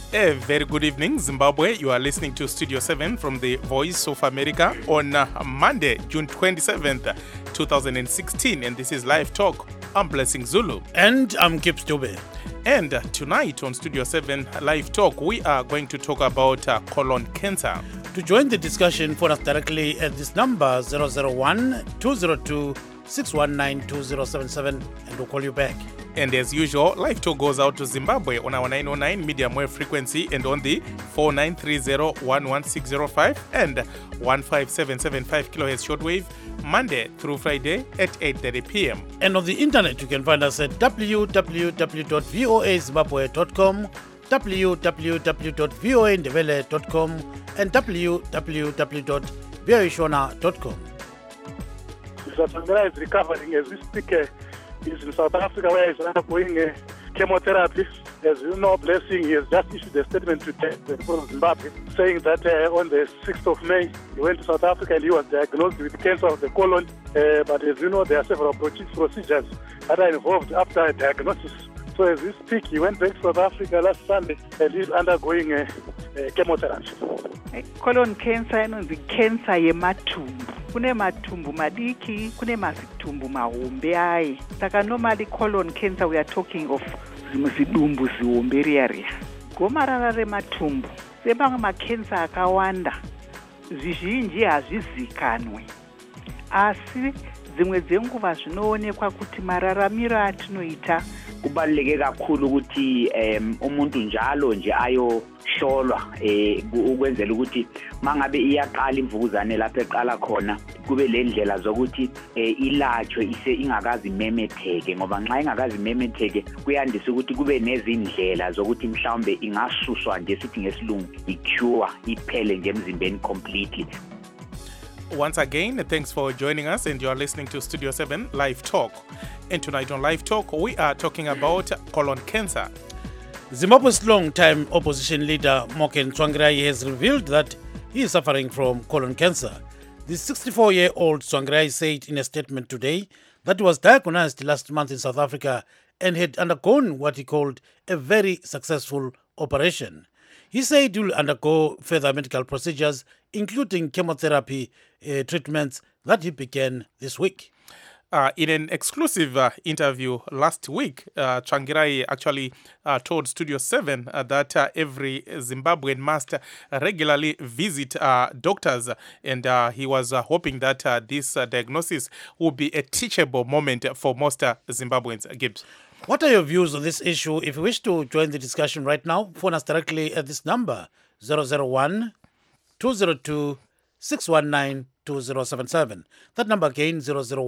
A very good evening, Zimbabwe. You are listening to Studio 7 from the Voice of America on Monday, June 27th, 2016. And this is Live Talk. I'm Blessing Zulu. And I'm Gibbs Dube. And tonight on Studio 7 Live Talk, we are going to talk about colon cancer. To join the discussion, phone us directly at this number 001-202-619-2077 and we'll call you back. And as usual, Live Talk goes out to Zimbabwe on our 909 medium wave frequency and on the 4930-11605 and 15775 kilohertz shortwave, Monday through Friday at 8:30 p.m. And on the internet, you can find us at www.voazimbabwe.com, www.voandevele.com, and www.voashona.com. Mr. Tsvangirai is recovering as we speak. He's in South Africa where he's undergoing chemotherapy. As you know, Blessing, he has just issued a statement today from Zimbabwe saying that on the 6th of May, he went to South Africa and he was diagnosed with cancer of the colon. But as you know, there are several procedures that are involved after a diagnosis. So as we speak, he went back to South Africa last Sunday and he's undergoing chemotherapy. Colon cancer inonzi cancer yematumbu. Kune matumbu madiki, kune matumbu mahombe aye. Saka normally colon cancer we are talking of zidumbu zihombe riya. Gomarara rematumbu sebanga macancer akawanda. Zvizhinji hazvizikanwi. Asi dzimwe dzenguva zvinoonekwa kuti mararamiro atinoita kubaluleke kakhulu ukuthi umuntu njalo nje ayohlolwa ukwenzela ukuthi mangabe iyaqala imvukuzane lapho eqala khona kube le ndlela zokuthi ilatshwe ingakazi imemetheke ngoba nxa ingakazi imemetheke kuyandisa ukuthi kube nezindlela zokuthi mhlawumbe ingasuswa nje sithi ngesilungu icure iphele nje emzimbeni completely. Once again, thanks for joining us, and you are listening to Studio 7 Live Talk. And tonight on Live Talk, we are talking about colon cancer. Zimbabwe's long-time opposition leader, Morgan Tsvangirai, has revealed that he is suffering from colon cancer. The 64-year-old Tsvangirai said in a statement today that he was diagnosed last month in South Africa and had undergone what he called a very successful operation. He said he will undergo further medical procedures, including chemotherapy treatments that he began this week. In an exclusive interview last week, Tsvangirai actually told Studio 7 that every Zimbabwean must regularly visit doctors, and he was hoping that this diagnosis will be a teachable moment for most Zimbabweans. Gibbs. What are your views on this issue? If you wish to join the discussion right now, phone us directly at this number, 001-202-619-2077. That number again,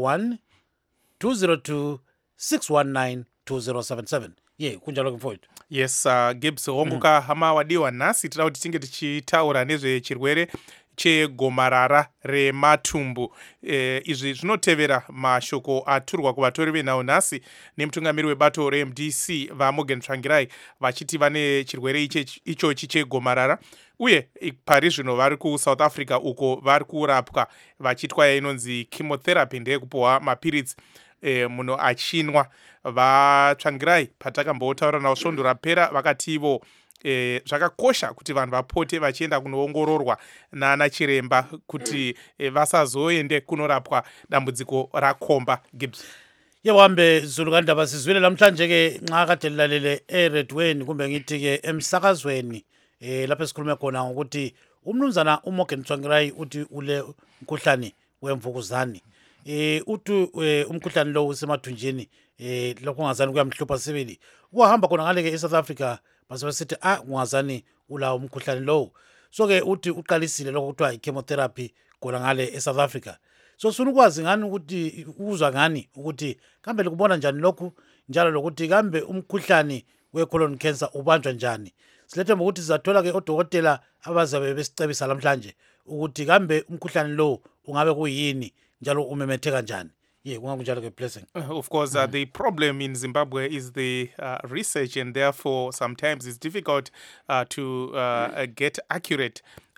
001-202-619-2077. Yeah, kunja looking forward. Yes, Gibbs, honguka hama wadiwa nasi, tina kuti tinge tichitaura nezve chirwere chegomarara rematumbu. Izvi zvinotevera mashoko aturwa kuvatori venhau nhasi nemutungamiri webato reMDC vaMorgan Tsvangirai vachiti vane chirwere ichochi chegomarara uye pari zvino vari kuSouth Africa uko vari kurapwa vachitwa inonzi chemotherapy ndeyekupuhwa mapiritsi munhu achinwa. VaTsvangirai patakambotaura navo svondo rapera vakati ivo zvakakosha kuti vanhu vapote vachienda kunoongororwa nana chiremba kuti vasazoende kunorapwa dambudziko rakomba. Gibbs. Yewambe Zulu kandaba sizwile namhlanje ke nxa kade lilalele eRedweni kumbe ngithi ke emsakazweni lapho esikhulume khona ukuthi umnumzana uMorgan Tsvangirai uthi ule mkhuhlane wemvukuzane. Uthi umkhuhlane lo usemathunjini lokho ngazani kuyamhlupha sibili. Uhamba khona ngale ke eSouth Africa basebesithi ungazani ulawo umkhuhlane lo. So ke uthi uqalisile lokho kuthiwa i-chemotherapy khona ngale eSouth Africa. So sifuna ukwazi ngani ukuthi uzwa ngani ukuthi kambe likubona njani lokhu njalo lokuthi kambe umkhuhlane we-colon cancer ubanjwa njani. Silethemba ukuthi sizathola ke odokotela abazabe besicebisa namhlanje ukuthi kambe umkhuhlane lo ungabe kuyini njalo umemetheka njani. Yeah, Blessing. Of course, the problem in Zimbabwe is the research, and therefore sometimes it's difficult to get accurate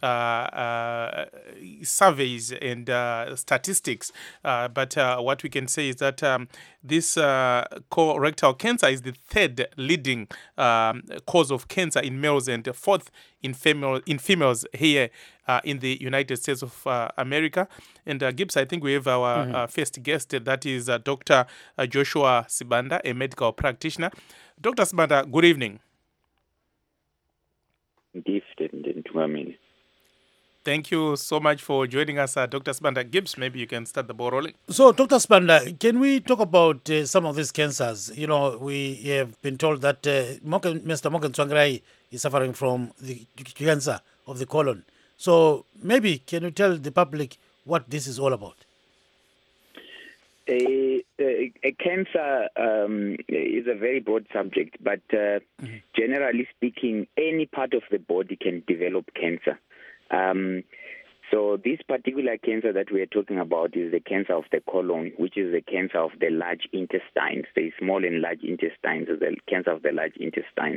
surveys and statistics, but what we can say is that this colorectal cancer is the third leading cause of cancer in males and fourth in females here in the United States of America. And Gibbs, I think we have our first guest, that is Dr. Joshua Sibanda, a medical practitioner. Dr. Sibanda, good evening. Thank you so much for joining us, Dr. Sibanda. Gibbs, maybe you can start the ball rolling. So, Dr. Sibanda, can we talk about some of these cancers? You know, we have been told that Mr. Morgan Tsvangirai is suffering from the cancer of the colon. So, maybe can you tell the public what this is all about? A cancer is a very broad subject, but generally speaking, any part of the body can develop cancer. So this particular cancer that we are talking about is the cancer of the colon, which is the cancer of the large intestines. The small and large intestines is the cancer of the large intestines.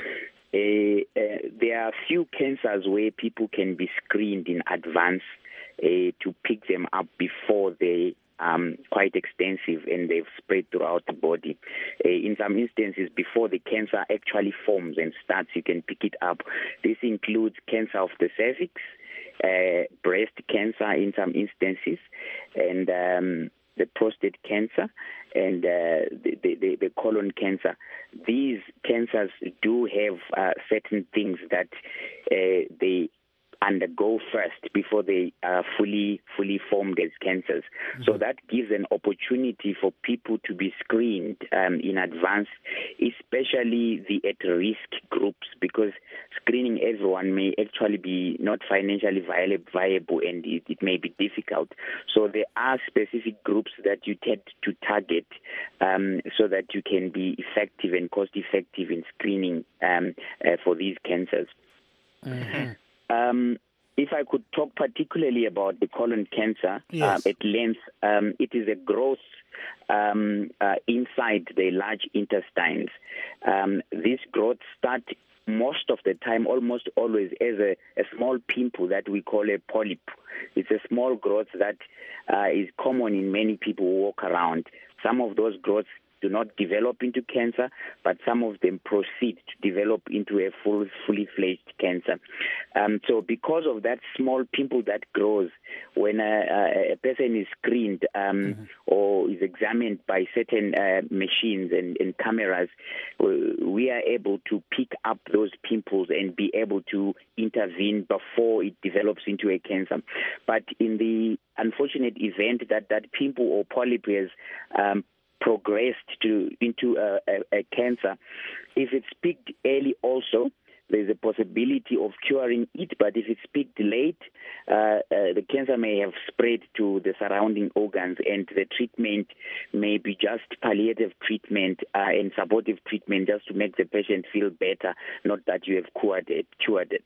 There are few cancers where people can be screened in advance to pick them up before they quite extensive and they've spread throughout the body. In some instances, before the cancer actually forms and starts, you can pick it up. This includes cancer of the cervix, breast cancer in some instances, and the prostate cancer and the colon cancer. These cancers do have certain things that they undergo first before they are fully formed as cancers. So that gives an opportunity for people to be screened in advance, especially the at-risk groups, because screening everyone may actually be not financially viable and it may be difficult. So there are specific groups that you tend to target so that you can be effective and cost-effective in screening for these cancers. If I could talk particularly about the colon cancer at length, it is a growth inside the large intestines. This growth starts most of the time, almost always, as a small pimple that we call a polyp. It's a small growth that is common in many people who walk around. Some of those growths do not develop into cancer, but some of them proceed to develop into a fully fledged cancer. So because of that small pimple that grows, when a person is screened or is examined by certain machines and cameras, we are able to pick up those pimples and be able to intervene before it develops into a cancer. But in the unfortunate event that that pimple or polyp has progressed into a cancer, if it's picked early also, there's a possibility of curing it, but if it's picked late, the cancer may have spread to the surrounding organs, and the treatment may be just palliative treatment and supportive treatment just to make the patient feel better, not that you have cured it.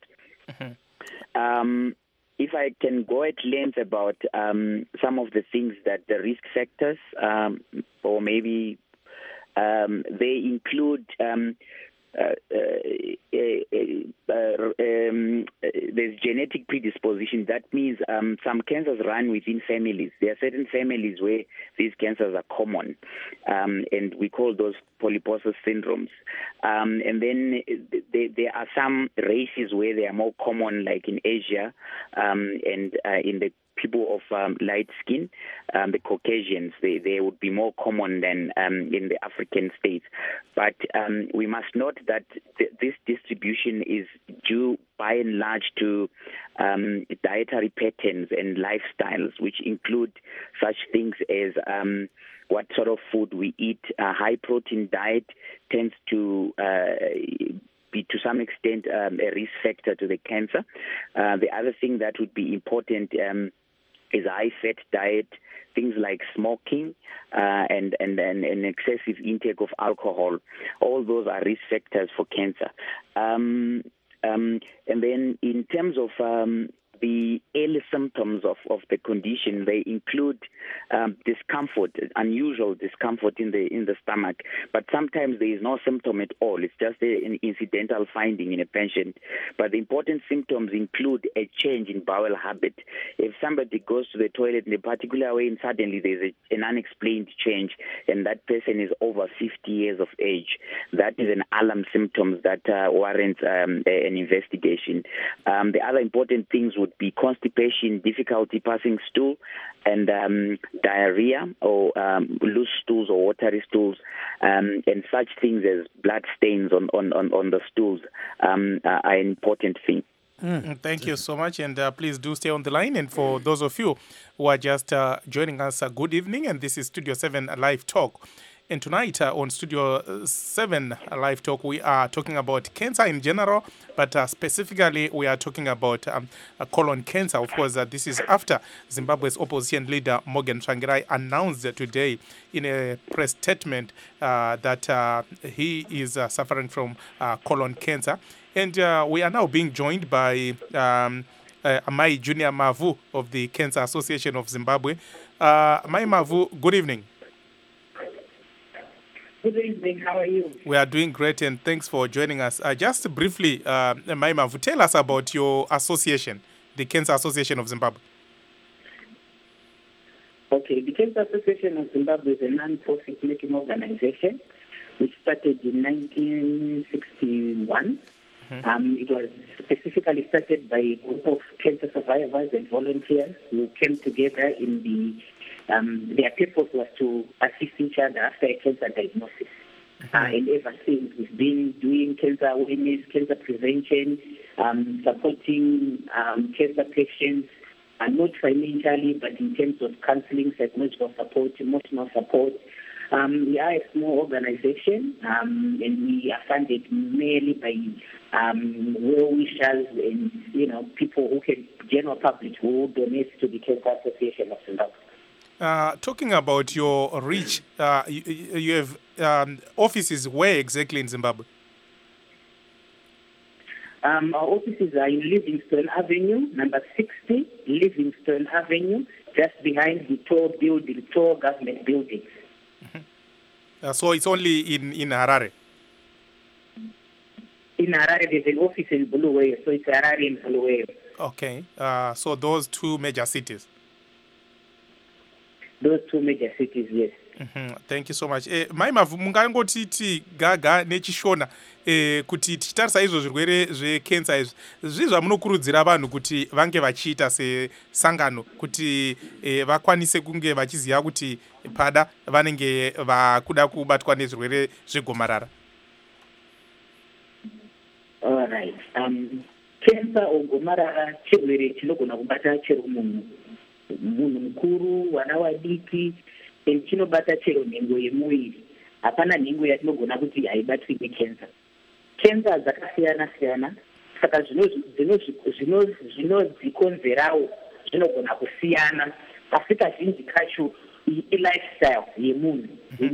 If I can go at length about some of the things that the risk factors, or maybe they include there's genetic predisposition. That means some cancers run within families. There are certain families where these cancers are common, and we call those polyposis syndromes. And then there are some races where they are more common, like in Asia and in the people of light skin, the Caucasians, they would be more common than in the African states. But we must note that this distribution is due by and large to dietary patterns and lifestyles, which include such things as what sort of food we eat. A high-protein diet tends to be to some extent a risk factor to the cancer. The other thing that would be important is a high-fat diet, things like smoking and an excessive intake of alcohol. All those are risk factors for cancer. And then in terms of the early symptoms of the condition, they include discomfort, unusual discomfort in the stomach. But sometimes there is no symptom at all. It's just an incidental finding in a patient. But the important symptoms include a change in bowel habit. If somebody goes to the toilet in a particular way and suddenly there's an unexplained change, and that person is over 50 years of age, that is an alarm symptom that warrants an investigation. The other important things would be constipation, difficulty passing stool, and diarrhea or loose stools or watery stools, and such things as blood stains on the stools are an important thing. Thank you so much, and please do stay on the line. And for those of you who are just joining us, good evening, and this is Studio 7 Live Talk. And tonight on Studio 7 Live Talk, we are talking about cancer in general, but specifically we are talking about colon cancer. Of course, this is after Zimbabwe's opposition leader Morgan Tsvangirai announced today in a press statement that he is suffering from colon cancer. And we are now being joined by Amai Junior Mavu of the Cancer Association of Zimbabwe. Amai Mavu, good evening. Good evening, how are you? We are doing great, and thanks for joining us. Just briefly, Amai Mavu, tell us about your association, the Cancer Association of Zimbabwe. Okay, the Cancer Association of Zimbabwe is a non-profit making organization which started in 1961. It was specifically started by a group of cancer survivors and volunteers who came together in their purpose was to assist each other after a cancer diagnosis. And ever since, we've been doing cancer awareness, cancer prevention, supporting cancer patients, not financially, but in terms of counseling, psychological support, emotional support. We are a small organization, and we are funded mainly by well-wishers and people who can, general public who donate to the Cancer Association of Zimbabwe. Talking about your reach, you have offices where exactly in Zimbabwe? Our offices are in Livingstone Avenue, number 60, Livingstone Avenue, just behind the tall government buildings. So it's only in Harare? In Harare, there's an office in Bulawayo, so it's Harare and Bulawayo. Okay, so those two major cities? Those two major cities, yes. Thank you so much. Maimavu, mungangotiti gaga nechishona kuti tichitarisa izvo zvirwere zvekensa izvi zvizva munokurudzira vanhu kuti vange vachiita sesangano kuti vakwanise kunge vachiziva kuti pada vanenge vakuda kubatwa nezvirwere zvegomarara. All right. Cancer or gomarara chirwere chinogona kubata chero munhu mukuru, vana vadiki, chinobata chero nhengo yemuviri. Hapana nhengo yatinogona kuti haibatwi necancer. Cancer dzakasiyana siyana, saka zvinodzikonzerawo zvinogona kusiyana, asi kazhinji kacho lifestyle yemunhu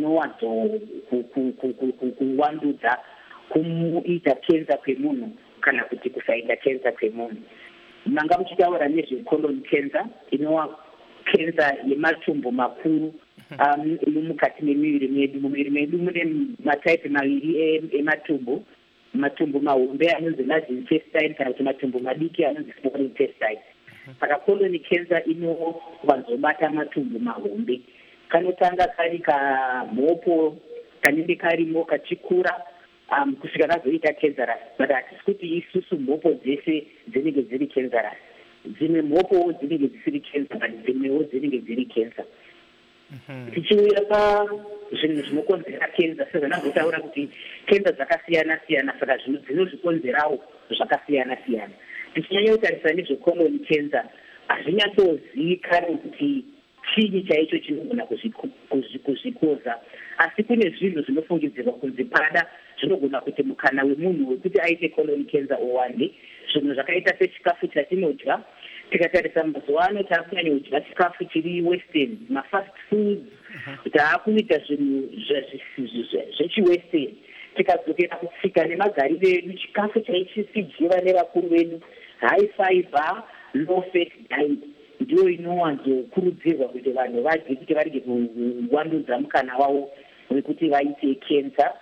inowanzokuwandudza kumuita cancer kwemunhu kana kuti kusaita cancer kwemunhu. Manga muchitaura nezvecolon cancer, inova cancer yematumbu makuru mukati memiviri medu. Mumiviri medu mune mataipi maviri ematumbu, matumbu mahombe anonzi large intestine kana kuti matumbu madiki anonzi small intestine. Saka colon cancer inovanzobata matumbu mahombe. Kanotanga kari kamhopo kanenge karimo kachikura kusvika kazoita cancerous, but hatisi kuti isusu mhopo dzese dzinenge dziri cancerous. Dzimwe mhopo dzinenge dzisiri cancer, but dzimwewo dzinenge dziri cancer. Tichiuya pazvinhu zvinokonzera cancer, sezvanambotaura kuti cancer dzakasiyana siyana, saka dzinozvikonzerawo zvakasiyana siyana. Tichinyanya kutarisa nezvecolon cancer, hazvinyatsozivikanwa kuti chii chaicho chinogona kuzvikoza, asi kune zvinhu zvinofungidzirwa kunzi pada zvinogona kuti mukana wemunhu wekuti aite colon cancer uwande. Zvinhu zvakaita sechikafu chatinodya, tikatarisa mazuva ano taakunyanya kudya chikafu chiri western, mafast foods, taakuita zvinhu zvechiwestern. Tikadzokera kutsika nemagariro edu, chikafu chaichisidziwa nevakuru vedu, high fiber, low fat diet ndiyo inowanzokurudzirwa kuti vanhu vadye kuti varege kuwandudza mukana wavo wekuti vaite kensa.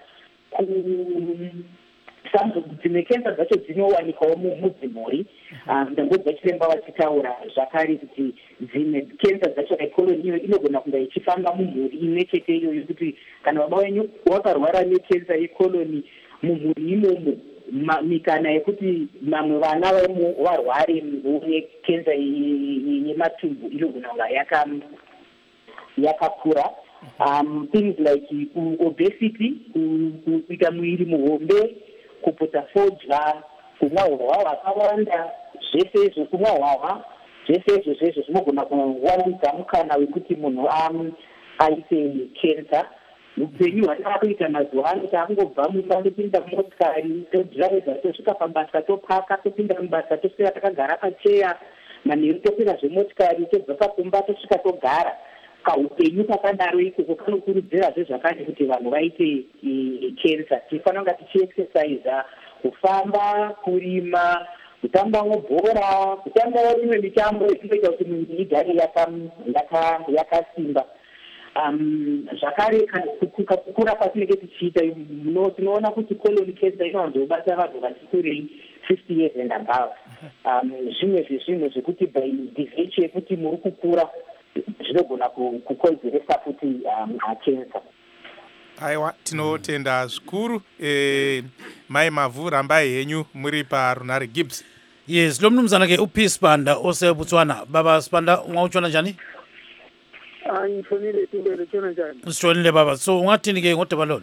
Dzimwe kensa dzacho dzinowanikwawo mudzimhuri. Ndambodza chiremba vachitaura zvakare kuti dzimwe kensa dzacho rekoloni iyo inogona kunga ichifamba mumhuri imwe chete iyoyo, kuti kana baba wenyu wakarwara nekensa yekoloni mumhuri imomo, mikana yekuti mamwe vana varware nekensa yematumbu inogona kunga yakakura. Things like obesity, kuita mwiri muhombe, kupota fodya, kumwa hwahwa hwakawanda, zvese izvo kumwa hwahwa, zvese izvo zvinogona kuwandudza mukana wekuti munhu aite kensa. Upenyu hwatava kuita mazuva ano taangobva mumba topinda mumotokari todhiraivha tosvika pabasa topaka topinda mubasa tosvika takagara pacheya, manheru tokwira zvemotokari tobva pakumba tosvika togara. Kaupenyu kakadaro ikoko kanokurudzirazve zvakare kuti vanhu vaite kensa. Tifanira kunga tichiexercisa, kufamba, kurima, kutambawo bhora, kutambawo imwe mitambo inoita kuti miviri igare yakasimba. Zvakare kukura kwatinenge tichiita tinoona kuti colon cancer inowanzobata vanhu vati kurei 50 years and above. Zvimwe zvezvinhu zvekuti by virtue yekuti muri kukura zvinogona kukonzeresa kuti kensa. Aiwa, tinotenda zvikuru. Mai Mavhu, rambai henyu muri paRunare Gibbs. Yes, lo mnumzana ke uPeace Banda oseBotswana. Baba Sibanda ungawutshona njani? Ngishonile Tindele tshona njani? Usishonile baba. So ungathini ke ngodaba lona?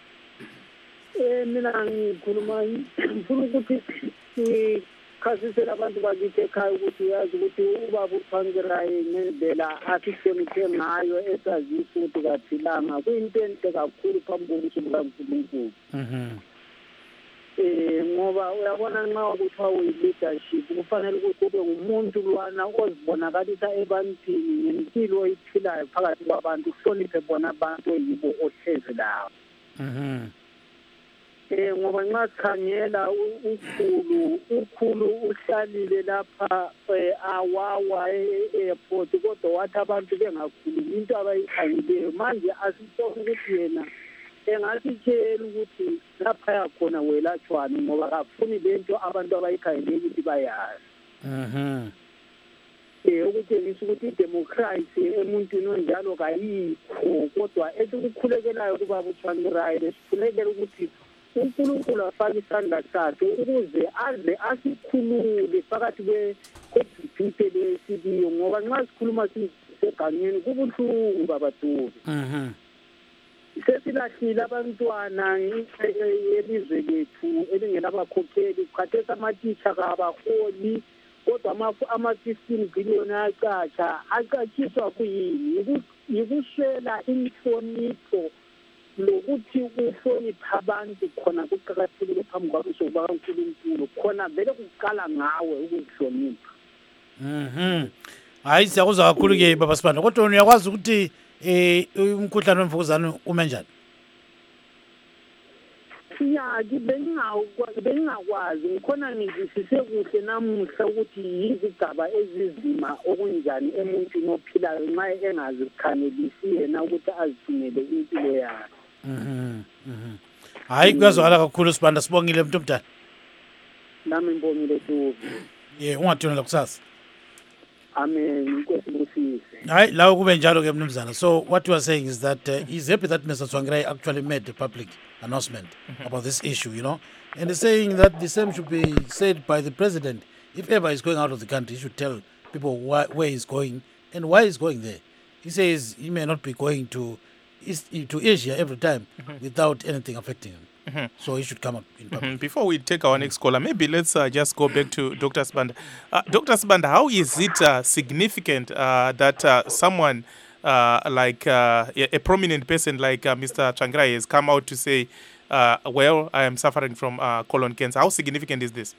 Mina ngikhuluma ngifuna ukuthi sikhasisele abantu bakithi ekhaya ukuthi yazi ukuthi ubaba uThwangirayi ngendlela asisemthe ngayo esazisa ukuthi kaphilanga kuyinto enhle kakhulu phambi kokuthi bukaNkulunkulu. Ngoba uyabona nxa kuthiwa uyi-leadership kufanele ukuthi ube ngumuntu lwana ozibonakalisa ebantwini ngempilo oyiphilayo phakathi kwabantu, uhloniphe bona abantu oyibo ohlezi lawo. Ngoba nxa sikhangela ukhulu uhlalile lapha awawa e-airport, kodwa wathi abantu bengakhulumi into abayikhangeleyo. Manje asibone ukuthi yena engasitshela ukuthi lapha yakhona welatshwani, ngoba kafuni lento abantu abayikhangeleyo ukuthi bayazi. Ukutshengisa ukuthi idemokhrasi emuntwini onjalo kayikho, kodwa esikukhulekelayo kubaba uThwangirayi sikhulekela ukuthi uNkulunkulu afake isandla sakhe ukuze aze asikhulule phakathi kwedibhite lesibiyo, ngoba nxa sikhuluma sisegangeni kubuhlungu babaTubi. Sesilahlile abantwana elizwe lethu elingenabakhokheli, khathesi amatitsha kabaholi, kodwa ama-15 billion ayacatsha. Acatshiswa kuyini? Yikuswela inhlonipho lokuthi uhloniphe abantu khona kuqakathekile phambi kwabiso bakaNkulunkulu, khona vele kuqala ngawe ukuzihlonipha. Hayi, siyakuzwa kakhulu-ke baba Sibanda, kodwa uyakwazi ukuthi umkhuhlane wemvukuzane ume njani? Bengingakwazi, ngikhona ngizwisise kuhle namuhla ukuthi yizigaba ezizima okunjani emuntwini ophilayo nxa engazi kukhangelisi yena ukuthi azithumele impilo yakhe. Hayi, kuyazwakala kakhulu Sibanda, sibongile mntu omdala. Nami ngibongile Tubi. Ungathunela kusasa. Amen. Inkosi ngusise. Hayi, lawo kube njalo ke mnumzana. So what you are saying is that he's happy that Mr. Thwangirayi actually made a public announcement about this issue, and he's saying that the same should be said by the president. If ever he's going out of the country, he should tell people where he's going and why he's going there. He says he may not be going to Asia every time without anything affecting him. So he should come up in public. Before we take our next caller, maybe let's just go back to Dr. Sibanda. Dr. Sibanda, how is it significant that someone like a prominent person like Mr. Thwangirayi has come out to say, well, I am suffering from colon cancer? How significant is this?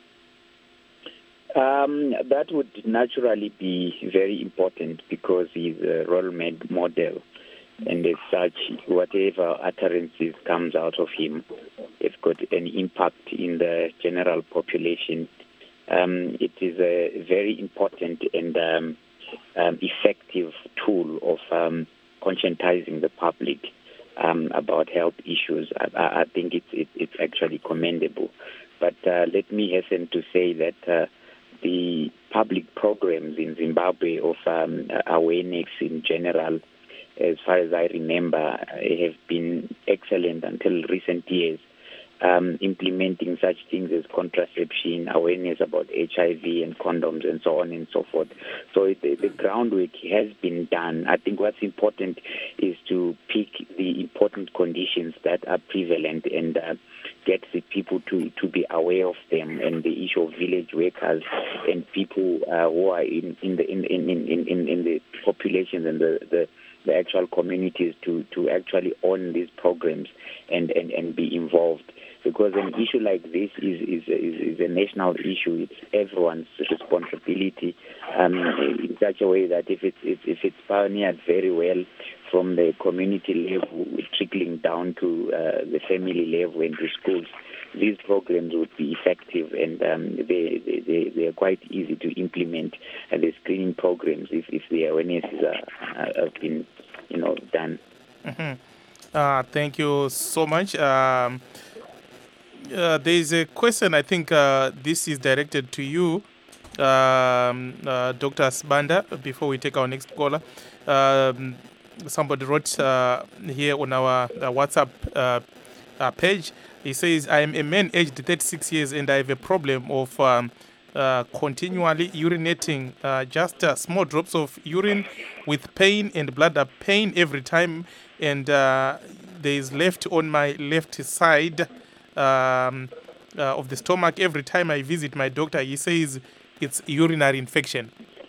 That would naturally be very important because he's a role model. And as such, whatever utterances comes out of him, it's got an impact in the general population it is a very important and effective tool of conscientizing the public about health issues. I think it's actually commendable. But let me hasten to say that the public programs in Zimbabwe of awareness in general, as far as I remember, have been excellent until recent years, implementing such things as contraception, awareness about HIV and condoms and so on and so forth. So the groundwork has been done. I think what's important is to pick the important conditions that are prevalent and get the people to be aware of them, and the issue of village workers and people who are in the populations and the actual communities to actually own these programs and be involved. Because an issue like this is a national issue. It's everyone's responsibility in such a way that if it's pioneered very well from the community level, trickling down to the family level and to schools, these programs would be effective, and they are quite easy to implement. The screening programs, if the awareness have been done. Mm-hmm. Thank you so much. There is a question, I think this is directed to you, Dr. Sibanda, before we take our next caller. Somebody wrote here on our WhatsApp page. He says, I am a man aged 36 years and I have a problem of continually urinating just small drops of urine with pain and bladder pain every time, and there is left on my left side of the stomach every time I visit my doctor. He says it's urinary infection.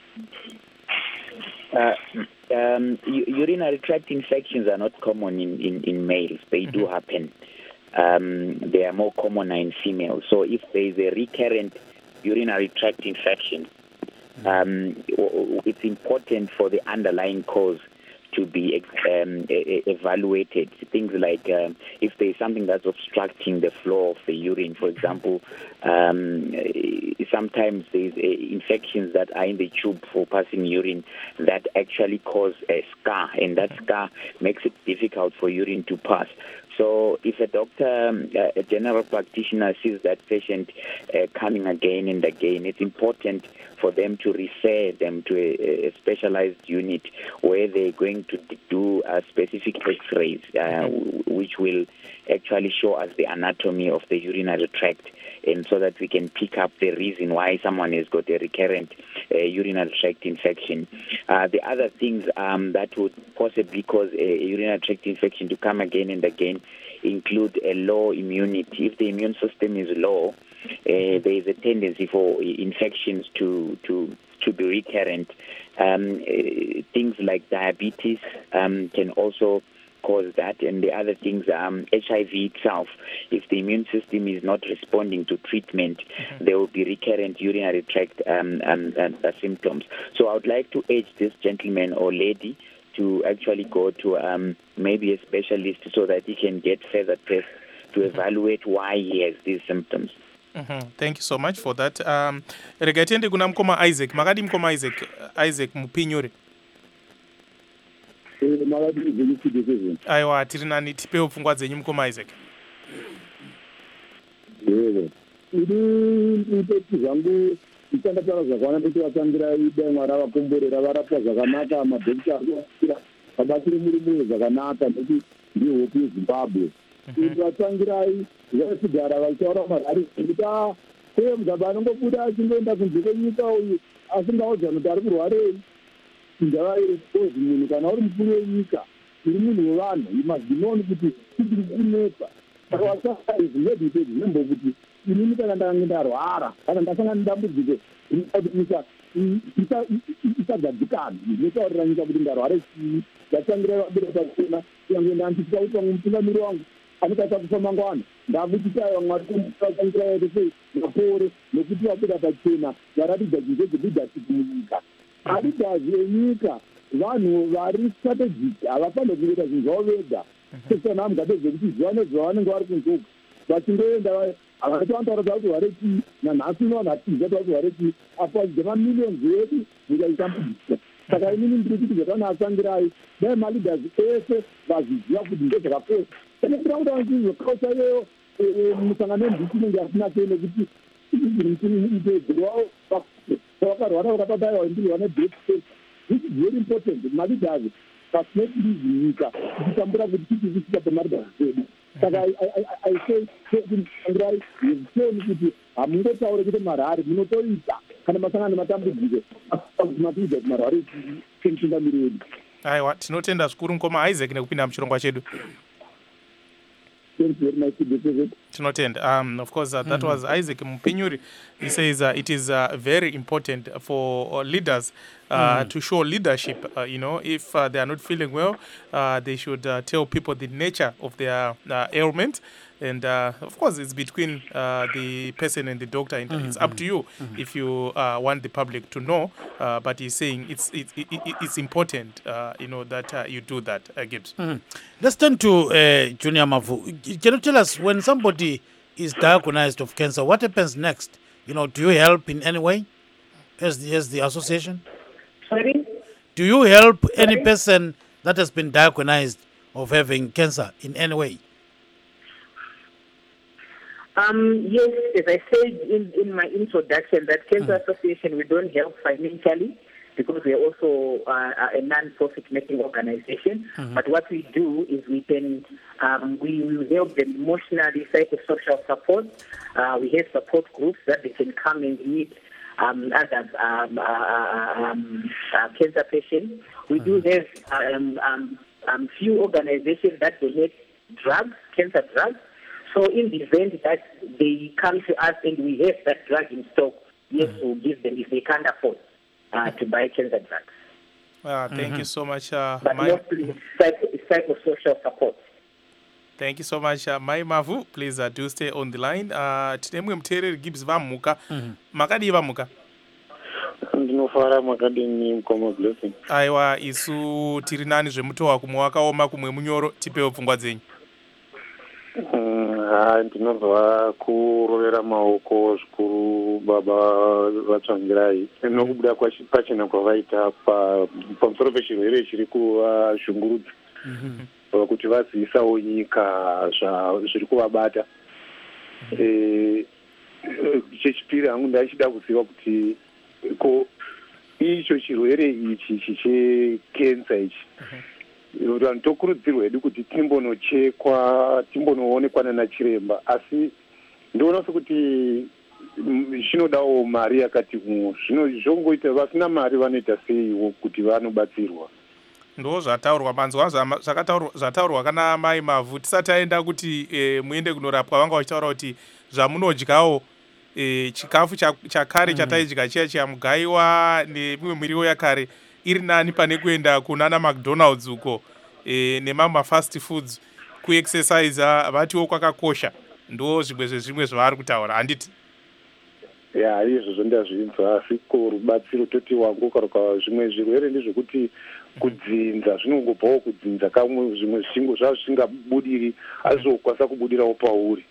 Urinary tract infections are not common in males. They do happen. They are more common in females. So if there is a recurrent urinary tract infection, it's important for the underlying cause to be evaluated. Things like if there is something that's obstructing the flow of the urine, for example, sometimes there's infections that are in the tube for passing urine that actually cause a scar, and that scar makes it difficult for urine to pass. So if a doctor, a general practitioner, sees that patient coming again and again, it's important for them to refer them to a specialized unit where they're going to do specific x-rays, which will actually show us the anatomy of the urinary tract, and so that we can pick up the reason why someone has got a recurrent urinary tract infection. The other things that would possibly cause a urinary tract infection to come again and again include a low immunity. If the immune system is low, there is a tendency for infections to be recurrent. Things like diabetes can also cause that, and the other things are HIV itself. If the immune system is not responding to treatment, there will be recurrent urinary tract symptoms. So I would like to urge this gentleman or lady to actually go to maybe a specialist so that he can get further tests to evaluate why he has these symptoms. Thank you so much for that. Regatende kuna mkoma Isaac. Makadi mkoma Isaac mupinyore. Aiwa, tiri nani tipeo pfungwa dzenyu mukoma Isaac. Ipeti zangu ichanda zvakwana kuti vatambira ida mwara vakomborera varapwa zvakanaka, madhokita akira vabatire muri zvakanaka nekuti ndiyo hope yeZimbabwe. Vatangirai vasigara vachitaura marari kuti kweye mugaba anongobuda achingoenda kunze kwenyika uyu asingaudza kuti ari kurwarei. Ndava iri kozi munhu kana uri mukuru wenyika uri munhu wevanhu, you must be known kuti chiri kunetsa. Saka wasaizivedite zvinembo kuti inini kana ndange ndarwara kana ndasangana nedambudziko rinoita kuti isagadzikana, zvinotaurira nyika kuti ndarwara chii, ndatangira vabira pachena kunyange ndandisika kuti vamwe mutungamiri wangu anokata kufa mangwana ndakuchitaiwa mwari kuatangira yedu sei mapore nokuti vabira pachena varatidza chinze dzeleadership munyika. Adidazi enyika vanhu vari strategic havafanira kuita zvinhu zvavo vega. Sekuti vanhu hamungapedze kuti zuva nezuva vanenge vari kunzuka vachingoenda havatoantaura kuti wareki nanhasi unowanatiza kuti wareki apo vachidemamiliyoni edu nyika itambudzika saka inini ndiri kuti zvatanaasangirai dai maleaders ese vaziziva kuti ndezvakakosha ekuira kuti vanzizokausa iyoyo musangano wendisi inenge asina kei nekuti mutedzeri wavo vakarwara vakapadayiwa ndirwa nedeath. This is very important. Maleaders must make this nyika ichitambura kuti tichivisika pemaleaders edu. Saka I say Sangirai, you've shown kuti hamungotaure kuti marari munotoita kana masangano matambudziko matiudza kuti marari kemutungamiri wedu. Aiwa, tinotenda zvikuru mukoma Isaac nekupinda muchirongwa chedu. Tinotend. Of course, that was Isaac Mupinyuri. He says it is very important for leaders to show leadership. If they are not feeling well, they should tell people the nature of their ailment. And of course, it's between the person and the doctor. It's up to you if you want the public to know. But he's saying it's important, that you do that, Gibbs. Let's turn to Junior Mavu. Can you tell us, when somebody is diagnosed of cancer, what happens next? Do you help in any way as the association? Sorry? Do you help any person that has been diagnosed of having cancer in any way? Yes, as I said in my introduction, that Cancer Association, we don't help financially because we are also a non-profit making organization. But what we do is we will help them emotionally, psychosocial support. We have support groups that they can come and meet other cancer patients. We do have few organizations that donate drugs, cancer drugs. So in the event that they come to us and we have that drug in stock, yes, we'll give them if they can't afford to buy cancer drugs. Thank you so much. But mostly psychosocial support. Thank you so much. Mai Mavu, please do stay on the line. Tinemwe mteereri Gibbs vamuka. Makadi vamuka? Ndinofara makadini mukoma blessing. Aiwa, isu tiri nani zvemutowa kumwe wakaoma kumwe munyoro, tipewo pfungwa dzenyu. Ndinobva kurovera maoko zvikuru baba vatsvangirai nokubuda pachena kwavaita pamusoro pechirwere chiri kuvashungurudza kuti vazivisawo nyika zviri kuvabata. Chechipiri hangu ndaichida kuziva kuti ko icho chirwere ichi chekensa ichi vanhu tokurudzirwa hedu kuti timbonochekwa timbonoonekwa nana chiremba, asi ndinoona sekuti zvinodawo mari yakati zvongoita vasina mari vanoita seiwo kuti vanobatsirwa. Ndo zvataurwa manzwa zvataurwa kana Mai Mavu tisati aenda kuti muende kunorapwa vanga vachitaura kuti zvamunodyawo chikafu chakare chataidya chiya chiyamugaiwa nemimwe miriwo yakare iri nani pane kuenda kunana McDonald's uko nemamwe fast foods kuexercise vatiwo kwakakosha. Ndo zvimwe zvavari kutaura handiti? Izvozvo ndazvinzwa, asi ko rubatsiro toti wangokaruka zvimwe zvirwere ndezvekuti kudzinza zvinongobvawo kudzinza kamwe zvimwe zvingo zvazvo zvingabudiri azokwanisa kubudirawo pauri.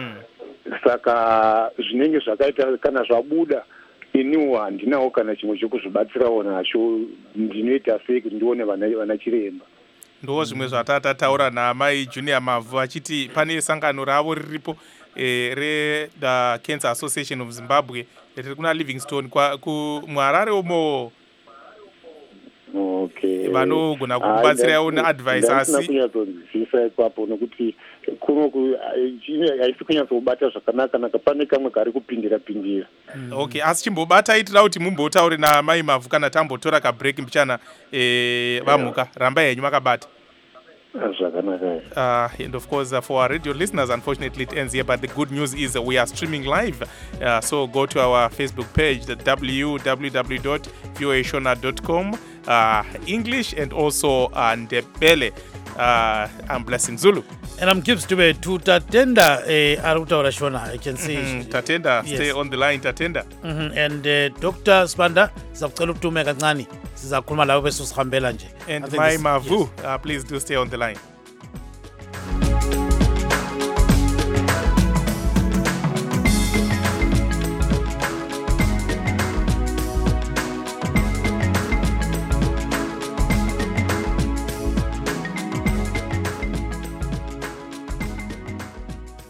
Saka zvinenge zvakaita kana zvabuda iniwo handinawo kana chimwe chekuzvibatsirawo nacho, ndinoita sei kuti ndione vana chiremba. Ndo zvimwe zvatataura naMai Junior Mavu achiti pane sangano ravo riripo re-the Cancer Association of Zimbabwe riri kuna Livingstone muHarare umo. Vanogona kukubatsirawo neadvice asi kunyatsonzwisisa ipapo nokuti haisi kunyatsobata zvakanaka pane kamwe kari kupindira. Asi chimbobata itira kuti mumbotaure naMai Mavu kana tambotora kabreak mbichana vamuka. Rambai henyu makabata. And of course, for our radio listeners, unfortunately it ends here, but the good news is we are streaming live. So go to our Facebook page, the www.voashona.com, English and also Ndebele. I'm Blessing Zulu. And I'm Gibbs Dube to Tatenda Arutaura Shona. I can see Tatenda, yes. Stay on the line, Tatenda. And Dr. Spanda, Zapkalup to Meganani. And Mai Mavu, please do stay on the line.